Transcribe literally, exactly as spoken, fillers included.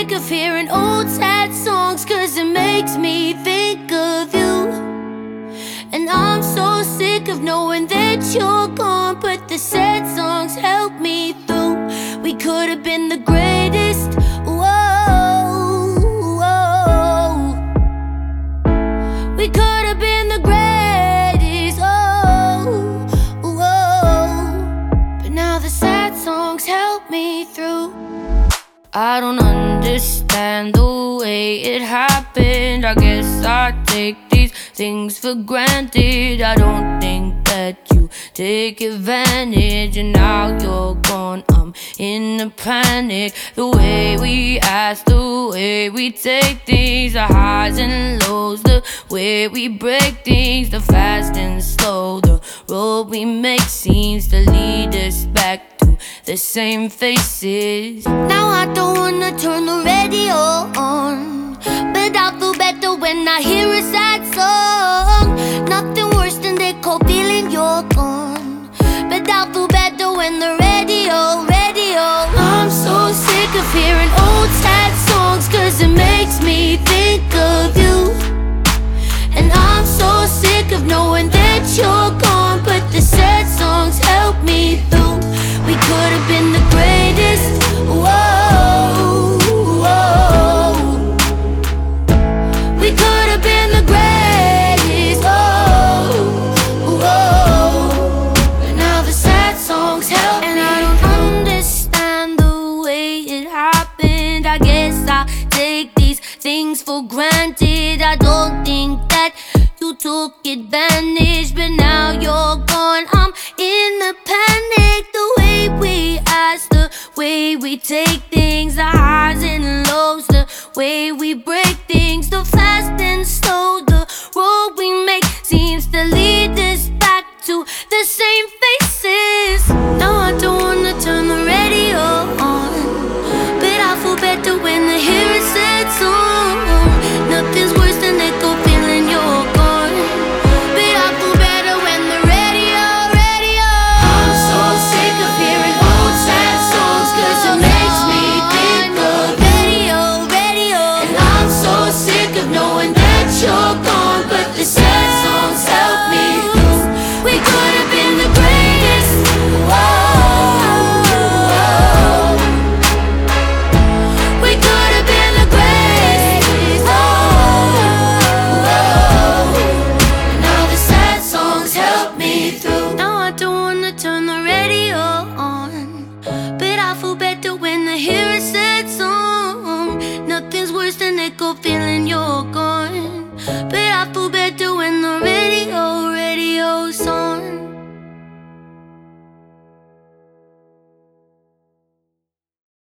sick of hearing old sad songs, cause it makes me think of you. And I'm so sick of knowing that you're gone, but the sad songs help me through. We could have been the greatest, whoa, whoa. We could have been the greatest, oh, whoa. But now the sad songs help me through. I don't understand the way it happened. I guess I take these things for granted. I don't think that you take advantage, and now you're gone, I'm in a panic. The way we ask, the way we take things, the highs and lows, the way we break things, the fast and slow, the road we make seems to lead us back to the same faces. Now I don't wanna turn the radio on, but I feel better when I hear a sad song. Nothing worse than that cold feeling you're gone, but I feel better when the radio, radio. I'm so sick of hearing old sad songs, cause it makes me think of you. And I'm so sick of knowing that you're gone, but the sad songs help me through. We could have been the greatest, whoa, whoa. We could have been the greatest, oh, whoa. But now the sad songs help me. And I don't understand the way it happened. I guess I take these things for granted. I don't think that you took advantage, but now you're gone, I'm in a panic. The way we ask, the way we take things, the highs and lows, the way we break things, the fast and slow, the road we make seems to lead us back to the same